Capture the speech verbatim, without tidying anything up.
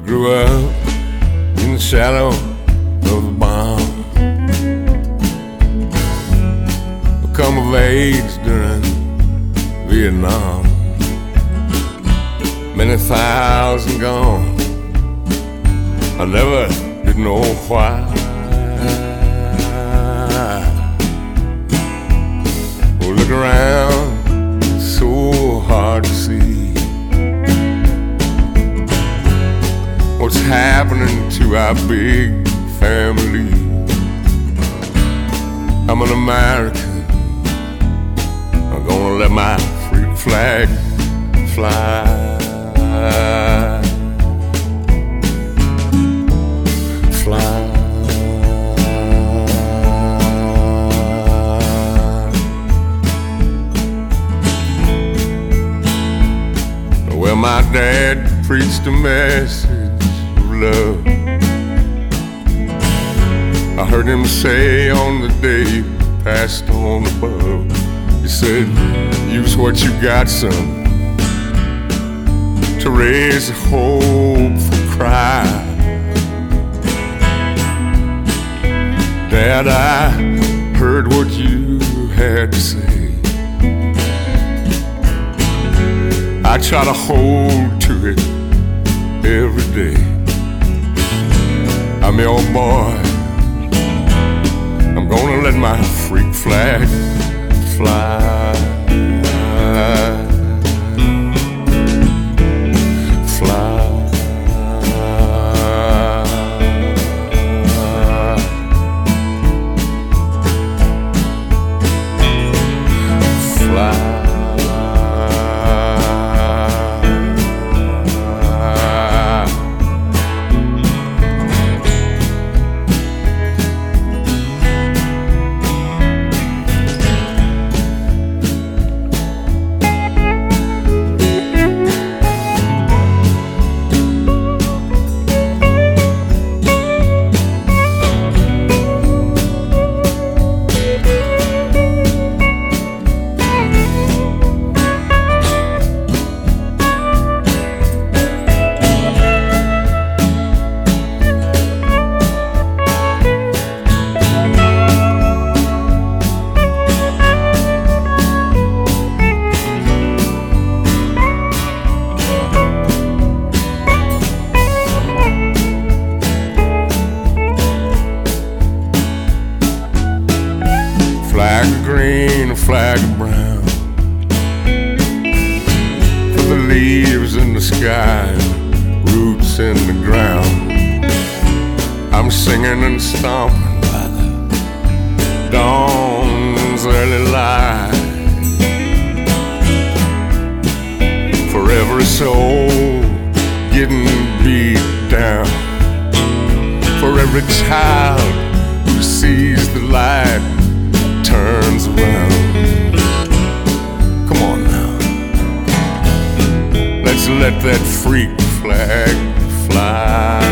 grew up in the shadow of a bomb. Come of age during Vietnam. Many thousand gone, I never did know why. Oh, look around, it's so hard to see what's happening to our big family. I'm an American, I'm gonna let my freak flag fly. Fly. Well, my dad preached a message of love. I heard him say on the day he passed on above, he said, use what you got, son, to raise hope for cry. Dad, I heard what you had to say. I try to hold to it every day. I'm your boy, I'm gonna let my freak flag fly. Fly. Fly. Flag of green, a flag of brown, for the leaves in the sky, roots in the ground. I'm singing and stomping by the dawn's early light, for every soul getting beat down, for every child who sees the light turns around. Come on now, let's let that freak flag fly.